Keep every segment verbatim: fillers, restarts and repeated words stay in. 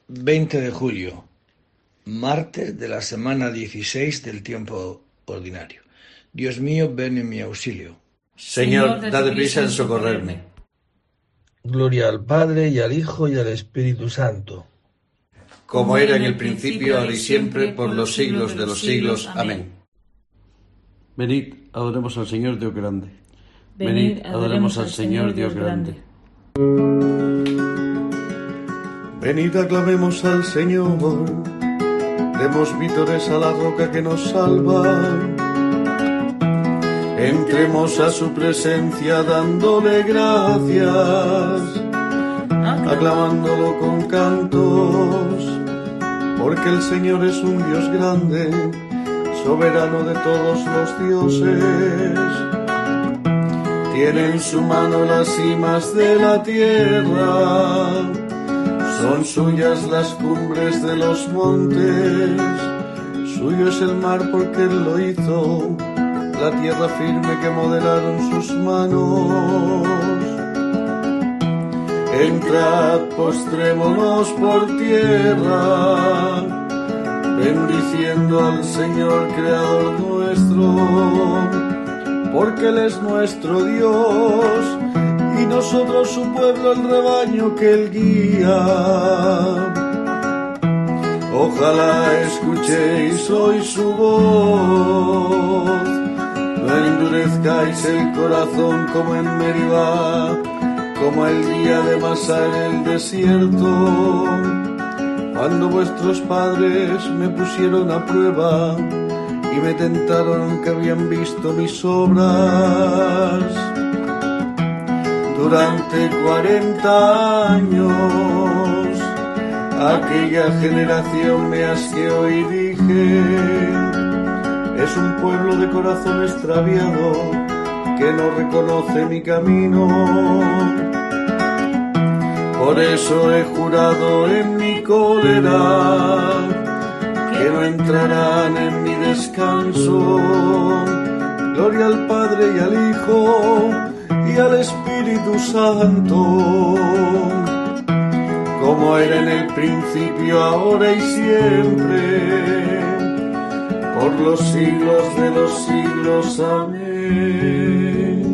veinte de julio, martes de la semana dieciséis del tiempo ordinario. Dios mío, ven en mi auxilio. Señor, date prisa en socorrerme. Gloria al Padre, y al Hijo, y al Espíritu Santo. Como era en el principio, ahora y siempre, por los siglos de los siglos. Amén. Venid, adoremos al Señor Dios grande. Venid, adoremos al Señor Dios grande. Venid, aclamemos al Señor, demos vítores a la roca que nos salva. Entremos a su presencia dándole gracias, aclamándolo con cantos, porque el Señor es un Dios grande, soberano de todos los dioses. Tiene en su mano las cimas de la tierra, son suyas las cumbres de los montes, suyo es el mar porque Él lo hizo, la tierra firme que modelaron sus manos. Entrad, postrémonos por tierra, bendiciendo al Señor Creador nuestro, porque Él es nuestro Dios, y nosotros su pueblo, el rebaño que Él guía. Ojalá escuchéis hoy su voz, no endurezcáis el corazón como en Meribá, como el día de Masá en el desierto, cuando vuestros padres me pusieron a prueba y me tentaron aunque habían visto mis obras. Durante cuarenta años aquella generación me asqueó y dije: es un pueblo de corazón extraviado que no reconoce mi camino. Por eso he jurado en mi cólera que no entrarán en mi descanso. Gloria al Padre y al Hijo y al Espíritu Santo, como era en el principio, ahora y siempre, por los siglos de los siglos. Amén.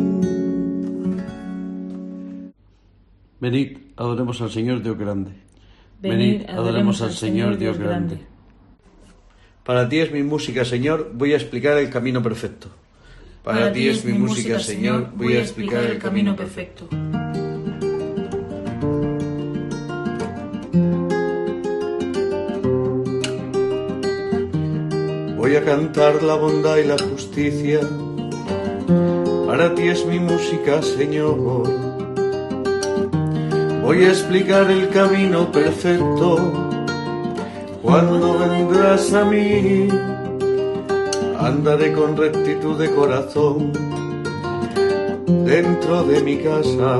Venid, adoremos al Señor Dios grande. Venid, adoremos al Señor Dios grande. Para ti es mi música, Señor, voy a explicar el camino perfecto. Para, Para ti es mi música, Señor, voy a explicar el camino perfecto. Voy a cantar la bondad y la justicia, para ti es mi música, Señor. Voy a explicar el camino perfecto, cuando vendrás a mí, andaré con rectitud de corazón, dentro de mi casa.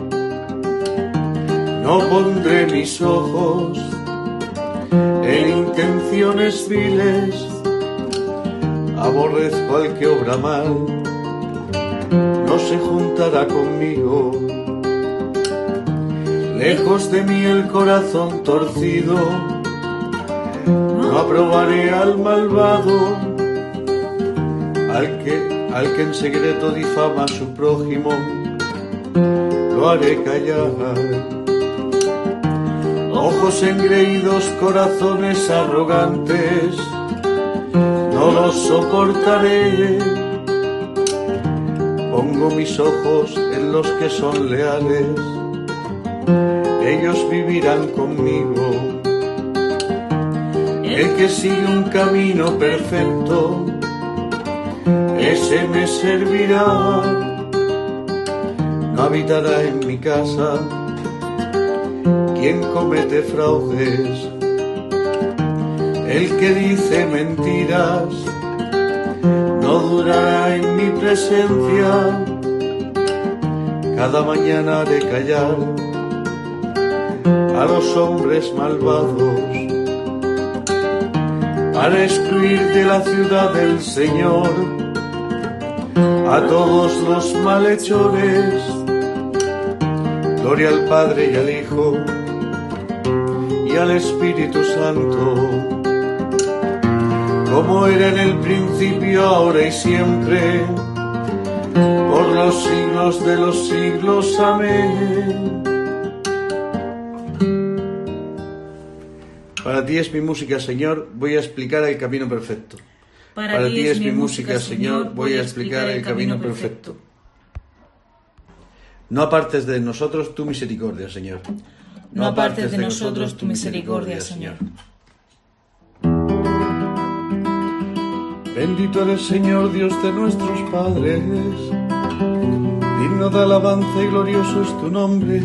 No pondré mis ojos en intenciones viles, aborrezco al que obra mal, no se juntará conmigo. Lejos de mí el corazón torcido, no aprobaré al malvado, al que, al que en secreto difama a su prójimo, lo haré callar. Ojos engreídos, corazones arrogantes, no los soportaré. Pongo mis ojos en los que son leales, ellos vivirán conmigo. El que sigue un camino perfecto, ese me servirá. No habitará en mi casa quien comete fraudes, el que dice mentiras no durará en mi presencia. Cada mañana haré callar a los hombres malvados, para excluir de la ciudad del Señor a todos los malhechores. Gloria al Padre y al Hijo y al Espíritu Santo, como era en el principio, ahora y siempre, por los siglos de los siglos. Amén. Para ti es mi música, Señor, voy a explicar el camino perfecto. Para, Para ti es mi música, Señor, voy a explicar el camino perfecto. No apartes de nosotros tu misericordia, Señor. No apartes de nosotros tu misericordia, Señor. Bendito eres, Señor, Dios de nuestros padres, digno de alabanza y glorioso es tu nombre,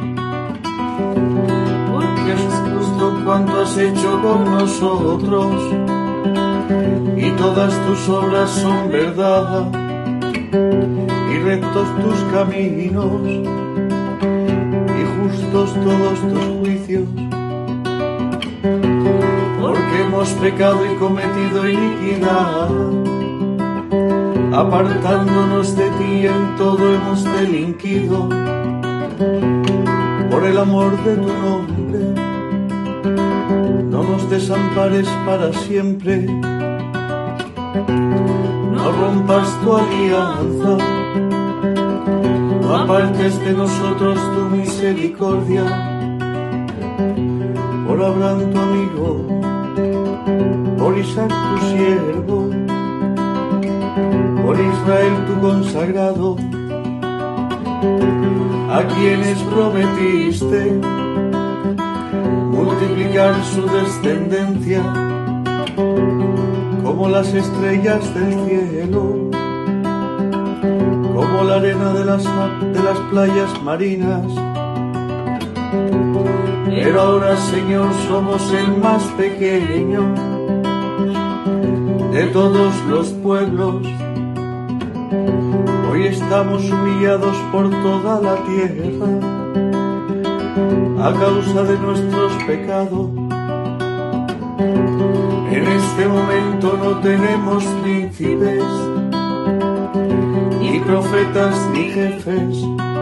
porque es justo cuanto has hecho con nosotros, y todas tus obras son verdad, y rectos tus caminos, y justos todos tus juicios. Porque hemos pecado y cometido iniquidad, apartándonos de ti en todo hemos delinquido. Por el amor de tu nombre, no nos desampares para siempre, no rompas tu alianza, no apartes de nosotros tu misericordia. Por Abraham tu amigo, por Isaac tu siervo, por Israel tu consagrado, a quienes prometiste multiplicar su descendencia como las estrellas del cielo, como la arena de las, de las playas marinas. Pero ahora, Señor, somos el más pequeño de todos los pueblos. Hoy estamos humillados por toda la tierra a causa de nuestros pecados. En este momento no tenemos príncipes, ni profetas, ni jefes,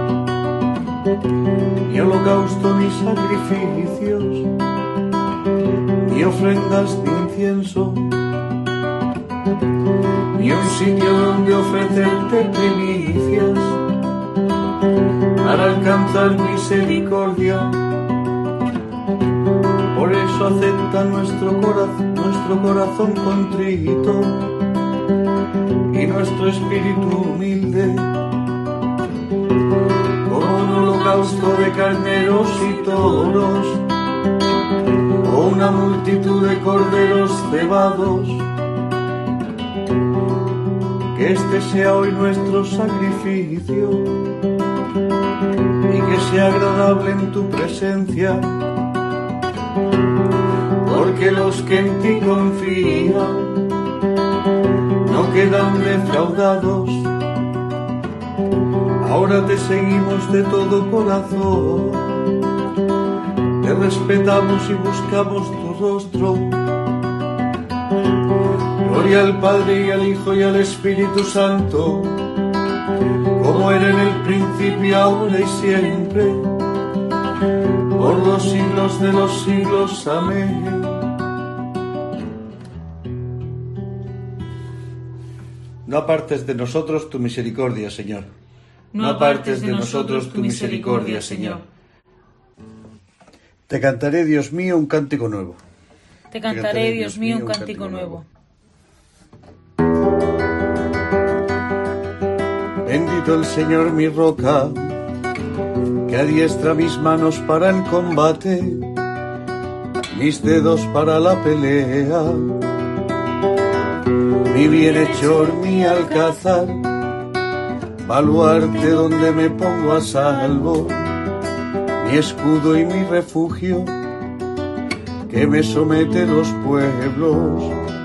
ni holocausto, ni sacrificios, ni ofrendas, ni incienso, ni un sitio donde ofrecerte primicias para alcanzar misericordia. Por eso acepta nuestro corazón, nuestro corazón contrito y nuestro espíritu humilde, como un holocausto de carneros y toros, o una multitud de corderos cebados. Que este sea hoy nuestro sacrificio y que sea agradable en tu presencia, porque los que en ti confían no quedan defraudados. Ahora te seguimos de todo corazón, te respetamos y buscamos tu rostro. Gloria al Padre y al Hijo y al Espíritu Santo, como era en el principio, ahora y siempre, por los siglos de los siglos. Amén. No apartes de nosotros tu misericordia, Señor. No apartes de nosotros tu misericordia, Señor. Te cantaré, Dios mío, un cántico nuevo. Te cantaré, Dios mío, un cántico nuevo. Bendito el Señor, mi roca, que adiestra mis manos para el combate, mis dedos para la pelea, mi bienhechor, mi alcázar, baluarte donde me pongo a salvo, mi escudo y mi refugio, que me somete los pueblos.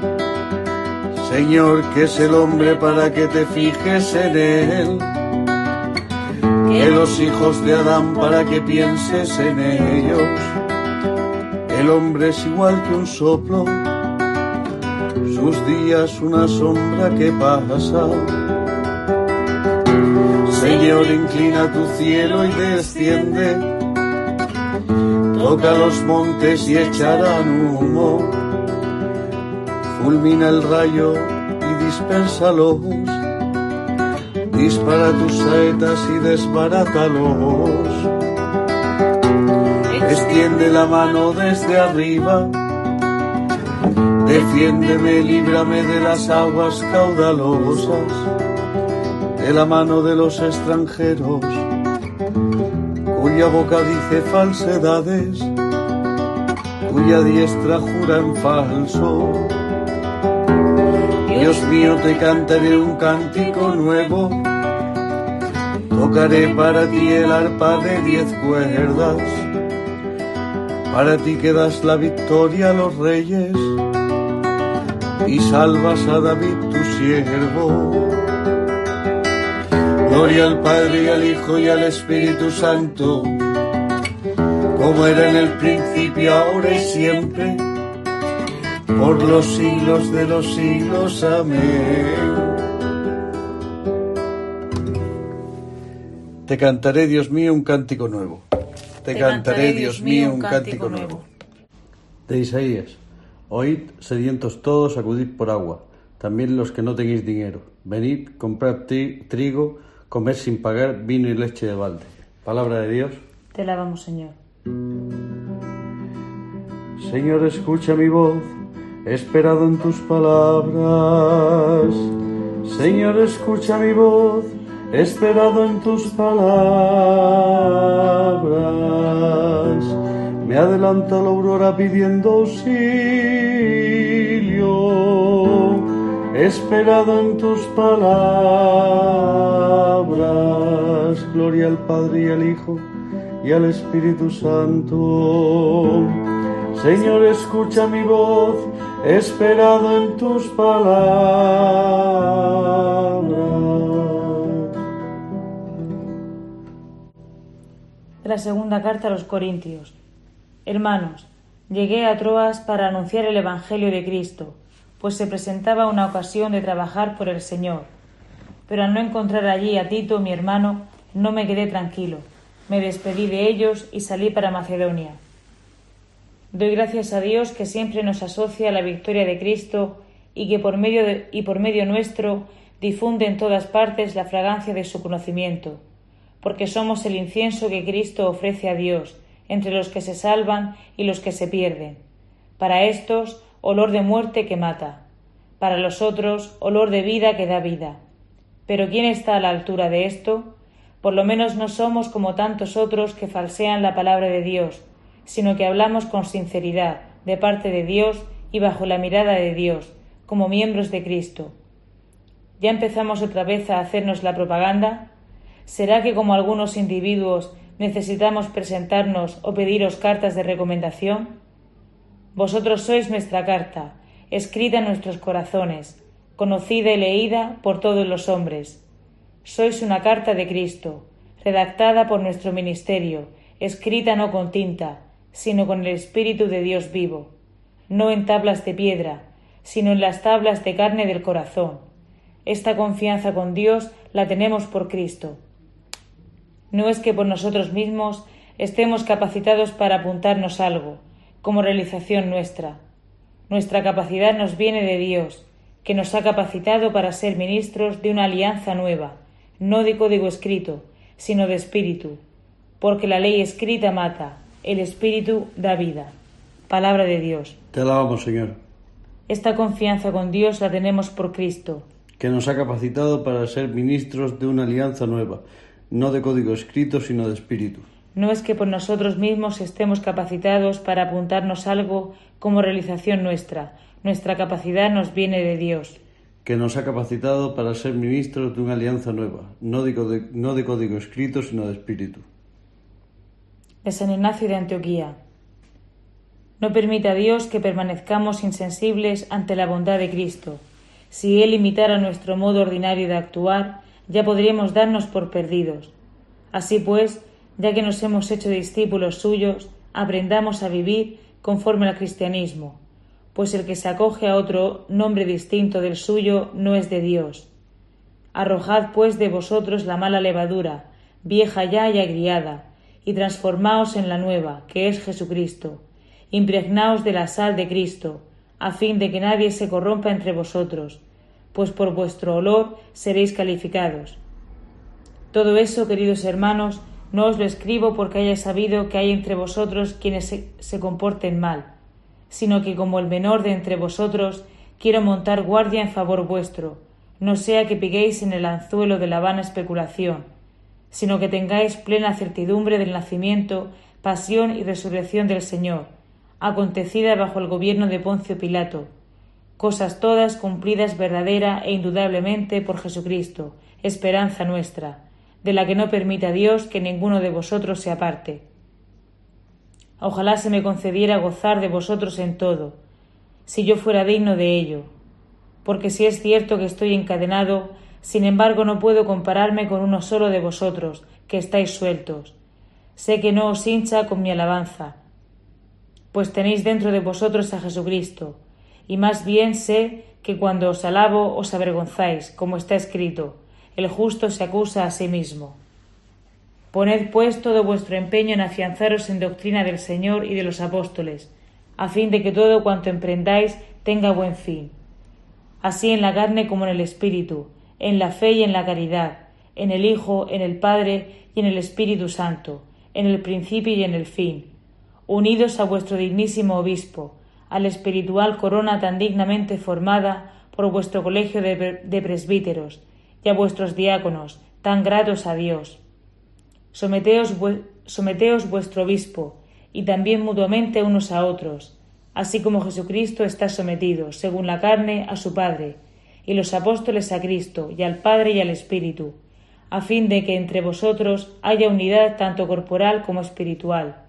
Señor, que es el hombre para que te fijes en él, que los hijos de Adán para que pienses en ellos. El hombre es igual que un soplo, sus días una sombra que pasa. Señor, inclina tu cielo y desciende, toca los montes y echarán humo, fulmina el rayo y dispérsalos, dispara tus saetas y desbarátalos, extiende la mano desde arriba, defiéndeme, líbrame de las aguas caudalosas, de la mano de los extranjeros, cuya boca dice falsedades, cuya diestra jura en falso. Dios mío, te cantaré un cántico nuevo, tocaré para ti el arpa de diez cuerdas, para ti que das la victoria a los reyes y salvas a David tu siervo. Gloria al Padre y al Hijo y al Espíritu Santo, como era en el principio, ahora y siempre, por los siglos de los siglos. Amén. Te cantaré, Dios mío, un cántico nuevo. Te, Te cantaré, Dios mío, un cántico nuevo. De Isaías. Oíd, sedientos todos, acudid por agua, también los que no tenéis dinero. Venid, comprad tri- trigo, comed sin pagar vino y leche de balde. Palabra de Dios. Te alabamos, Señor. Señor, escucha mi voz, he esperado en tus palabras. Señor, escucha mi voz, he esperado en tus palabras. Me adelanta la aurora pidiendo auxilio, he esperado en tus palabras. Gloria al Padre y al Hijo y al Espíritu Santo. Señor, escucha mi voz, he esperado en tus palabras. De la segunda carta a los Corintios. Hermanos, llegué a Troas para anunciar el Evangelio de Cristo, pues se presentaba una ocasión de trabajar por el Señor. Pero al no encontrar allí a Tito, mi hermano, no me quedé tranquilo. Me despedí de ellos y salí para Macedonia. Doy gracias a Dios que siempre nos asocia a la victoria de Cristo y que por medio de, y por medio nuestro difunde en todas partes la fragancia de su conocimiento, porque somos el incienso que Cristo ofrece a Dios entre los que se salvan y los que se pierden. Para estos, olor de muerte que mata; para los otros, olor de vida que da vida. Pero ¿quién está a la altura de esto? Por lo menos no somos como tantos otros que falsean la palabra de Dios, sino que hablamos con sinceridad, de parte de Dios y bajo la mirada de Dios, como miembros de Cristo. ¿Ya empezamos otra vez a hacernos la propaganda? ¿Será que como algunos individuos necesitamos presentarnos o pediros cartas de recomendación? Vosotros sois nuestra carta, escrita en nuestros corazones, conocida y leída por todos los hombres. Sois una carta de Cristo, redactada por nuestro ministerio, escrita no con tinta, sino con el Espíritu de Dios vivo, no en tablas de piedra, sino en las tablas de carne del corazón. Esta confianza con Dios la tenemos por Cristo. No es que por nosotros mismos estemos capacitados para apuntarnos algo, como realización nuestra. Nuestra capacidad nos viene de Dios, que nos ha capacitado para ser ministros de una alianza nueva, no de código escrito, sino de espíritu, porque la ley escrita mata, el espíritu da vida. Palabra de Dios. Te alabamos, Señor. Esta confianza con Dios la tenemos por Cristo, que nos ha capacitado para ser ministros de una alianza nueva, no de código escrito, sino de espíritu. No es que por nosotros mismos estemos capacitados para apuntarnos algo como realización nuestra. Nuestra capacidad nos viene de Dios, que nos ha capacitado para ser ministros de una alianza nueva, no de, código, no de código escrito, sino de espíritu. De San Ignacio de Antioquía. No permita Dios que permanezcamos insensibles ante la bondad de Cristo. Si Él imitara nuestro modo ordinario de actuar, ya podríamos darnos por perdidos. Así pues, ya que nos hemos hecho discípulos suyos, aprendamos a vivir conforme al cristianismo, pues el que se acoge a otro nombre distinto del suyo no es de Dios. Arrojad pues de vosotros la mala levadura, vieja ya y agriada, y transformaos en la nueva, que es Jesucristo. Impregnaos de la sal de Cristo, a fin de que nadie se corrompa entre vosotros, pues por vuestro olor seréis calificados. Todo eso, queridos hermanos, no os lo escribo porque haya sabido que hay entre vosotros quienes se, se comporten mal, sino que como el menor de entre vosotros quiero montar guardia en favor vuestro, no sea que piquéis en el anzuelo de la vana especulación, sino que tengáis plena certidumbre del nacimiento, pasión y resurrección del Señor, acontecida bajo el gobierno de Poncio Pilato, cosas todas cumplidas verdadera e indudablemente por Jesucristo, esperanza nuestra, de la que no permita Dios que ninguno de vosotros se aparte. Ojalá se me concediera gozar de vosotros en todo, si yo fuera digno de ello, porque si es cierto que estoy encadenado, sin embargo no puedo compararme con uno solo de vosotros, que estáis sueltos. Sé que no os hincha con mi alabanza, pues tenéis dentro de vosotros a Jesucristo, y más bien sé que cuando os alabo os avergonzáis, como está escrito, el justo se acusa a sí mismo. Poned pues todo vuestro empeño en afianzaros en doctrina del Señor y de los apóstoles, a fin de que todo cuanto emprendáis tenga buen fin. Así en la carne como en el Espíritu, en la fe y en la caridad, en el Hijo, en el Padre y en el Espíritu Santo, en el principio y en el fin, unidos a vuestro dignísimo obispo, a la espiritual corona tan dignamente formada por vuestro colegio de, de presbíteros, y a vuestros diáconos, tan gratos a Dios. Someteos, someteos vuestro obispo, y también mutuamente unos a otros, así como Jesucristo está sometido, según la carne, a su Padre, y los apóstoles a Cristo, y al Padre y al Espíritu, a fin de que entre vosotros haya unidad tanto corporal como espiritual.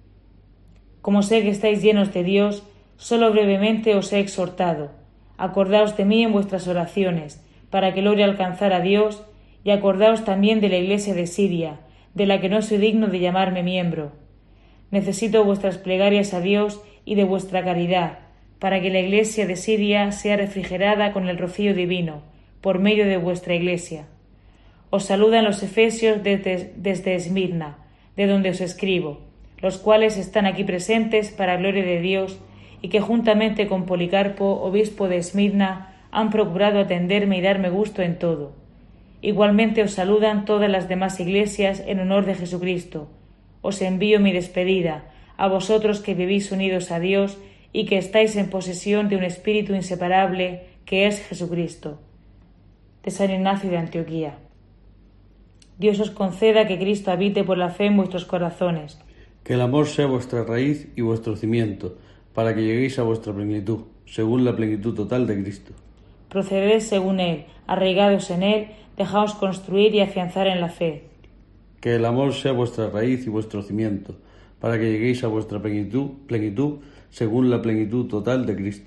Como sé que estáis llenos de Dios, solo brevemente os he exhortado. Acordaos de mí en vuestras oraciones, para que logre alcanzar a Dios, y acordaos también de la Iglesia de Siria, de la que no soy digno de llamarme miembro. Necesito vuestras plegarias a Dios y de vuestra caridad, para que la Iglesia de Siria sea refrigerada con el rocío divino, por medio de vuestra Iglesia. Os saludan los efesios desde, desde Esmirna, de donde os escribo, los cuales están aquí presentes para gloria de Dios, y que juntamente con Policarpo, obispo de Esmirna, han procurado atenderme y darme gusto en todo. Igualmente os saludan todas las demás iglesias en honor de Jesucristo. Os envío mi despedida, a vosotros que vivís unidos a Dios y que estáis en posesión de un espíritu inseparable que es Jesucristo. De San Ignacio de Antioquía. Dios os conceda que Cristo habite por la fe en vuestros corazones. Que el amor sea vuestra raíz y vuestro cimiento, para que lleguéis a vuestra plenitud, según la plenitud total de Cristo. Proceded según Él, arraigados en Él, dejaos construir y afianzar en la fe. Que el amor sea vuestra raíz y vuestro cimiento, para que lleguéis a vuestra plenitud, plenitud según la plenitud total de Cristo.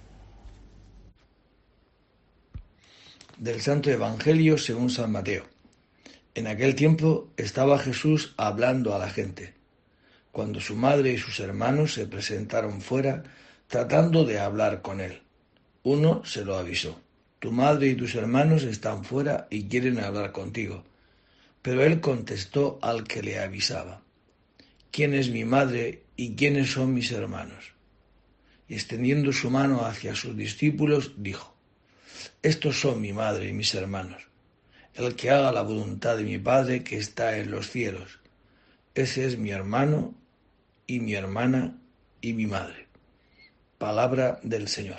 Del Santo Evangelio según San Mateo. En aquel tiempo estaba Jesús hablando a la gente, cuando su madre y sus hermanos se presentaron fuera tratando de hablar con él. Uno se lo avisó: tu madre y tus hermanos están fuera y quieren hablar contigo. Pero él contestó al que le avisaba: ¿quién es mi madre y quiénes son mis hermanos? Y extendiendo su mano hacia sus discípulos, dijo: estos son mi madre y mis hermanos. El que haga la voluntad de mi Padre que está en los cielos, ese es mi hermano y mi hermana y mi madre. Palabra del Señor.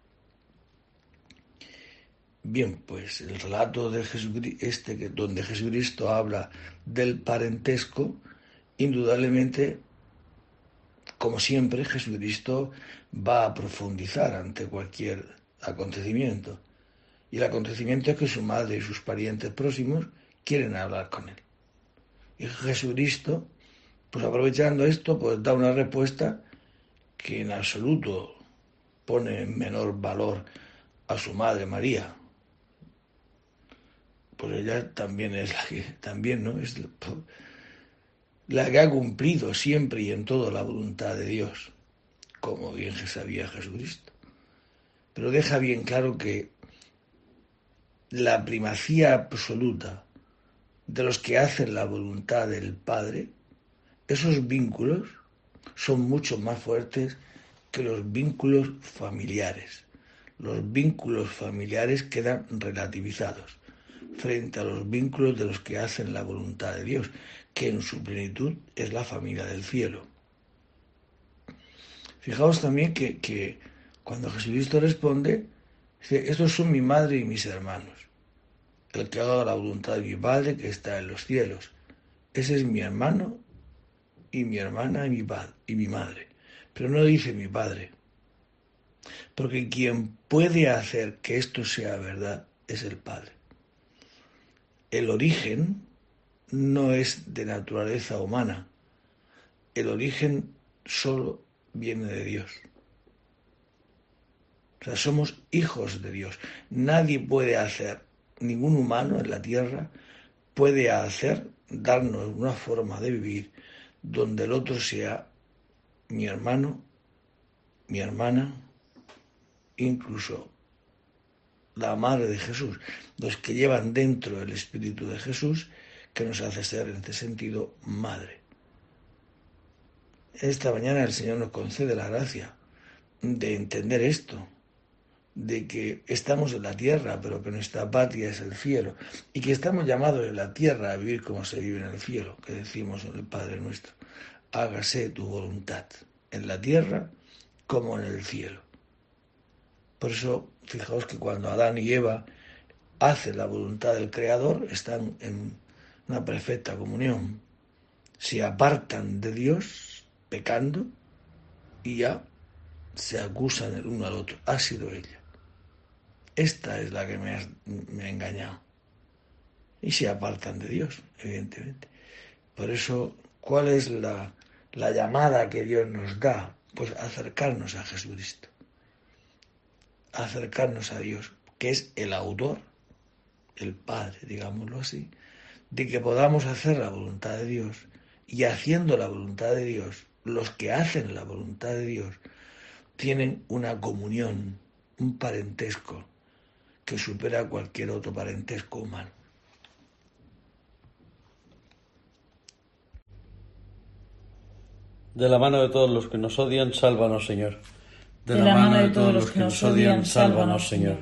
Bien, pues el relato de Jesucristo, este que donde Jesucristo habla del parentesco, indudablemente, como siempre, Jesucristo va a profundizar ante cualquier acontecimiento. Y el acontecimiento es que su madre y sus parientes próximos quieren hablar con él. Y Jesucristo, pues aprovechando esto, pues da una respuesta que en absoluto pone en menor valor a su madre María. Pues ella también es la que, también, ¿no? Es la que ha cumplido siempre y en todo la voluntad de Dios, como bien sabía Jesucristo. Pero deja bien claro que la primacía absoluta de los que hacen la voluntad del Padre esos vínculos son mucho más fuertes que los vínculos familiares. Los vínculos familiares quedan relativizados frente a los vínculos de los que hacen la voluntad de Dios, que en su plenitud es la familia del cielo. Fijaos también que, que cuando Jesucristo responde, dice, estos son mi madre y mis hermanos. El que haga la voluntad de mi Padre que está en los cielos. Ese es mi hermano y mi hermana y mi padre y mi madre. Pero no dice mi Padre. Porque quien puede hacer que esto sea verdad es el Padre. El origen no es de naturaleza humana. El origen solo viene de Dios. O sea, somos hijos de Dios. Nadie puede hacer, ningún humano en la tierra puede hacer, darnos una forma de vivir donde el otro sea mi hermano, mi hermana, incluso la madre de Jesús, los que llevan dentro el Espíritu de Jesús, que nos hace ser en este sentido madre. Esta mañana el Señor nos concede la gracia de entender esto, de que estamos en la tierra, pero que nuestra patria es el cielo, y que estamos llamados en la tierra a vivir como se vive en el cielo, que decimos en el Padre Nuestro, hágase tu voluntad, en la tierra como en el cielo. Por eso, fijaos que cuando Adán y Eva hacen la voluntad del Creador, están en una perfecta comunión. Se apartan de Dios, pecando, y ya se acusan el uno al otro. Ha sido ella. Esta es la que me ha, me ha engañado. Y se apartan de Dios, evidentemente. Por eso, ¿cuál es la, la llamada que Dios nos da? Pues acercarnos a Jesucristo. Acercarnos a Dios, que es el autor, el Padre, digámoslo así, de que podamos hacer la voluntad de Dios, y haciendo la voluntad de Dios, los que hacen la voluntad de Dios tienen una comunión, un parentesco que supera cualquier otro parentesco humano. De la mano de todos los que nos odian, sálvanos, Señor. De la mano de todos los que nos odian, sálvanos, Señor.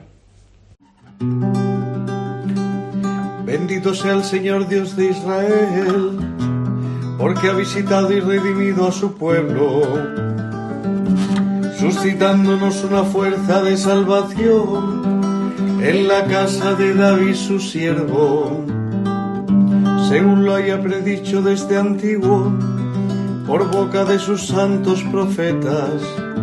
Bendito sea el Señor Dios de Israel, porque ha visitado y redimido a su pueblo, suscitándonos una fuerza de salvación en la casa de David su siervo, según lo haya predicho desde antiguo, por boca de sus santos profetas.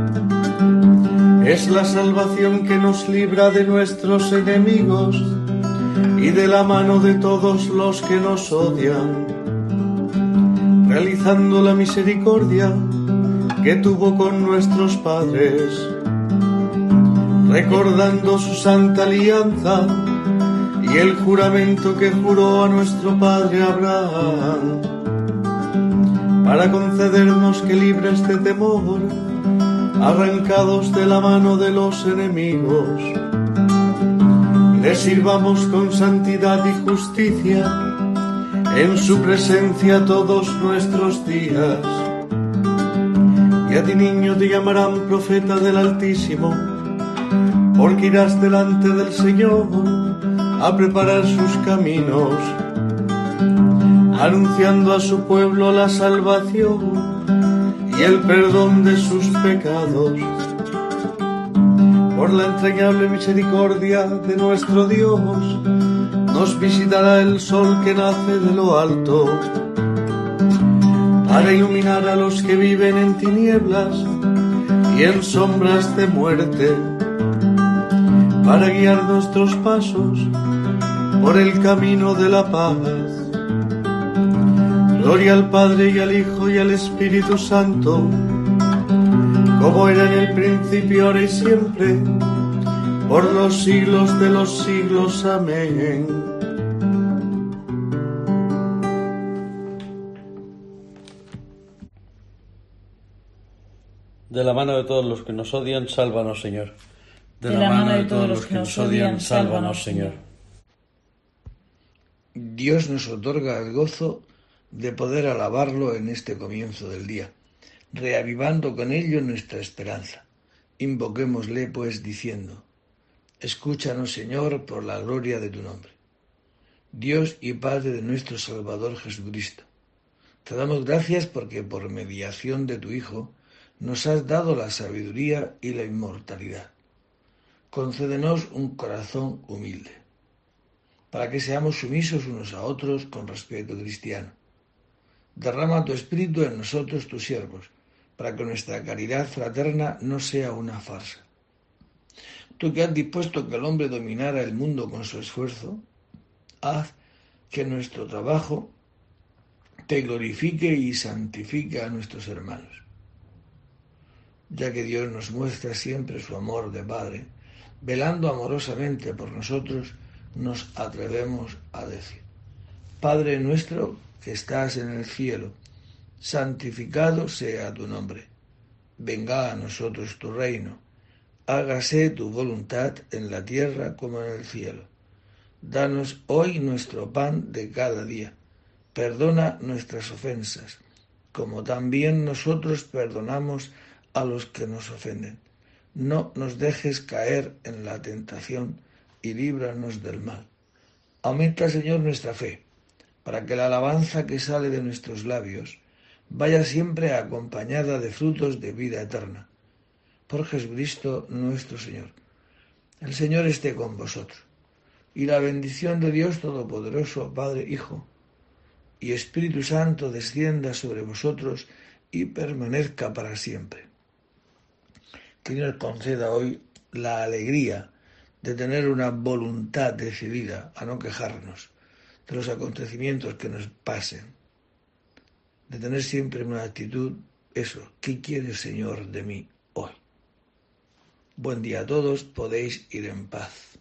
Es la salvación que nos libra de nuestros enemigos y de la mano de todos los que nos odian, realizando la misericordia que tuvo con nuestros padres, recordando su santa alianza y el juramento que juró a nuestro padre Abraham, para concedernos que libres de temor, arrancados de la mano de los enemigos, le sirvamos con santidad y justicia en su presencia todos nuestros días. Y a ti, niño, te llamarán profeta del Altísimo, porque irás delante del Señor a preparar sus caminos, anunciando a su pueblo la salvación y el perdón de sus pecados. Por la entrañable misericordia de nuestro Dios, nos visitará el sol que nace de lo alto, para iluminar a los que viven en tinieblas y en sombras de muerte, para guiar nuestros pasos por el camino de la paz. Gloria al Padre y al Hijo y al Espíritu Santo, como era en el principio, ahora y siempre, por los siglos de los siglos. Amén. De la mano de todos los que nos odian, sálvanos, Señor. De la mano de todos los que nos odian, sálvanos, Señor. Dios nos otorga el gozo de poder alabarlo en este comienzo del día, reavivando con ello nuestra esperanza. Invoquémosle, pues, diciendo: escúchanos, Señor, por la gloria de tu nombre. Dios y Padre de nuestro Salvador Jesucristo, te damos gracias porque por mediación de tu Hijo nos has dado la sabiduría y la inmortalidad. Concédenos un corazón humilde, para que seamos sumisos unos a otros con respeto cristiano. Derrama tu Espíritu en nosotros, tus siervos, para que nuestra caridad fraterna no sea una farsa. Tú que has dispuesto que el hombre dominara el mundo con su esfuerzo, haz que nuestro trabajo te glorifique y santifique a nuestros hermanos. Ya que Dios nos muestra siempre su amor de Padre, velando amorosamente por nosotros, nos atrevemos a decir: Padre nuestro que estás en el cielo, santificado sea tu nombre. Venga a nosotros tu reino. Hágase tu voluntad en la tierra como en el cielo. Danos hoy nuestro pan de cada día. Perdona nuestras ofensas, como también nosotros perdonamos a los que nos ofenden. No nos dejes caer en la tentación y líbranos del mal. Aumenta, Señor, nuestra fe, para que la alabanza que sale de nuestros labios vaya siempre acompañada de frutos de vida eterna. Por Jesucristo nuestro Señor. El Señor esté con vosotros, y la bendición de Dios Todopoderoso, Padre, Hijo y Espíritu Santo descienda sobre vosotros y permanezca para siempre. Que Dios conceda hoy la alegría de tener una voluntad decidida a no quejarnos de los acontecimientos que nos pasen, de tener siempre una actitud, eso, ¿qué quiere, Señor, de mí hoy? Buen día a todos, podéis ir en paz.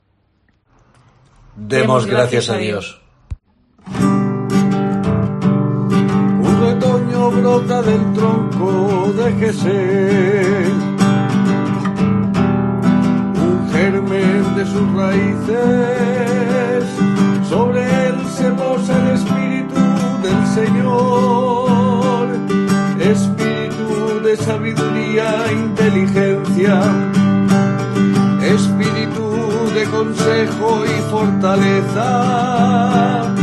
Demos gracias a Dios. Un retoño brota del tronco de Jesé, un germen de sus raíces, sobre él se posa el Espíritu del Señor, Espíritu de sabiduría e inteligencia, Espíritu de consejo y fortaleza,